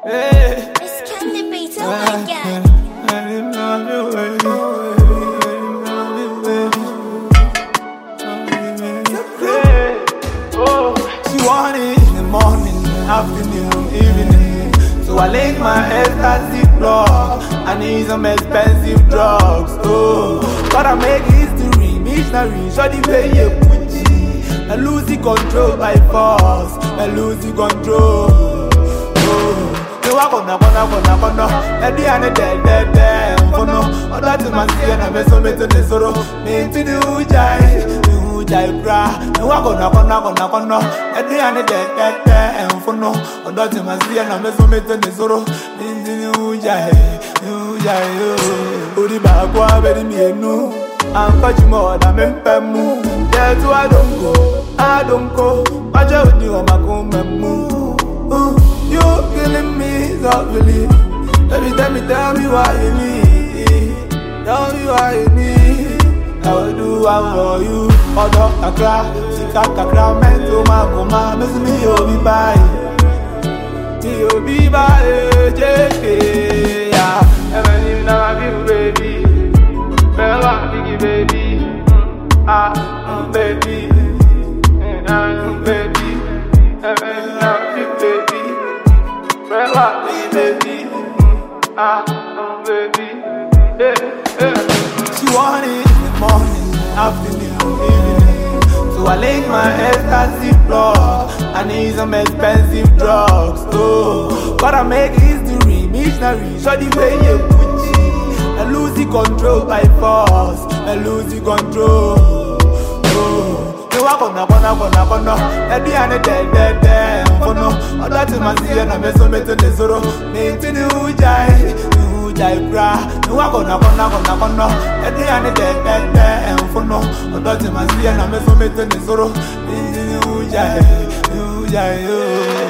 Hey. It's Candy Beat, oh my god. She want it in the morning, afternoon, evening. So I laid my ecstasy plug. I need some expensive drugs. Oh, but I make history, missionary. Show the way you put it. I lose the control by force. I lose the control. You are gonna. Let the ane dead. For no, all that is my sin. I'm so better than sorrow. Me to the ujai bra. You are gonna. Let the ane dead. For no, all that is my sin. I'm so better than sorrow. Me to the ujai. Udi bagwa beri mi enu. I'm catching more than me pemu. Yeah, so I don't go. I just do my kumemu. You killing me softly. Baby, tell me why you need. Tell me why you need. I will do one for you. Odo kakra, sika kakra, mento makoma. Miss me, you'll be by. You'll be by, JK. Yeah, and you know you, baby. Bella, biggie, baby. Baby. Baby. Baby. Baby. Baby, She want it in the morning, afternoon, evening. So I laid my ecstasy plug. I need some expensive drugs. Oh, but I make history, missionary. Show the way you put it. I lose the control by force. I lose the control. Oh. You are gonna. Let the ane dead. For no, all that is my sin. I'm so better than sorrow. Me to the ujai bra. You are gonna. Let the ane dead. For no, all that is my sin. I'm so better than sorrow. Me to the ujai.